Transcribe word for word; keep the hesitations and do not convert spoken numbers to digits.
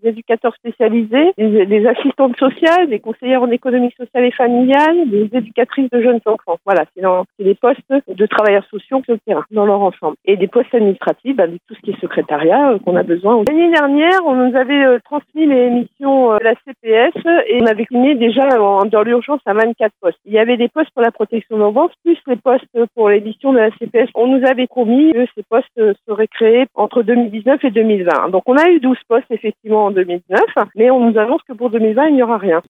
éducateurs spécialisés, des, des assistantes sociales, des conseillères en économie sociale et familiale, des éducatrices de jeunes enfants. Voilà, c'est, dans, c'est des postes de travailleurs sociaux sur le terrain, dans leur ensemble. Et des postes administratifs, bah, tout ce qui est secrétariat euh, qu'on a besoin. L'année dernière, on nous avait euh, transmis les missions euh, de la C P S et on avait signé déjà en, dans l'urgence à vingt-quatre postes. Il y avait des postes pour la protection de l'enfance, plus les postes pour les missions de la C P S. On nous avait promis que ces postes euh, seraient créés entre deux mille dix-neuf et deux mille vingt. Donc on a eu douze postes effectivement en deux mille dix-neuf, mais on nous annonce que pour deux mille vingt, il n'y aura rien.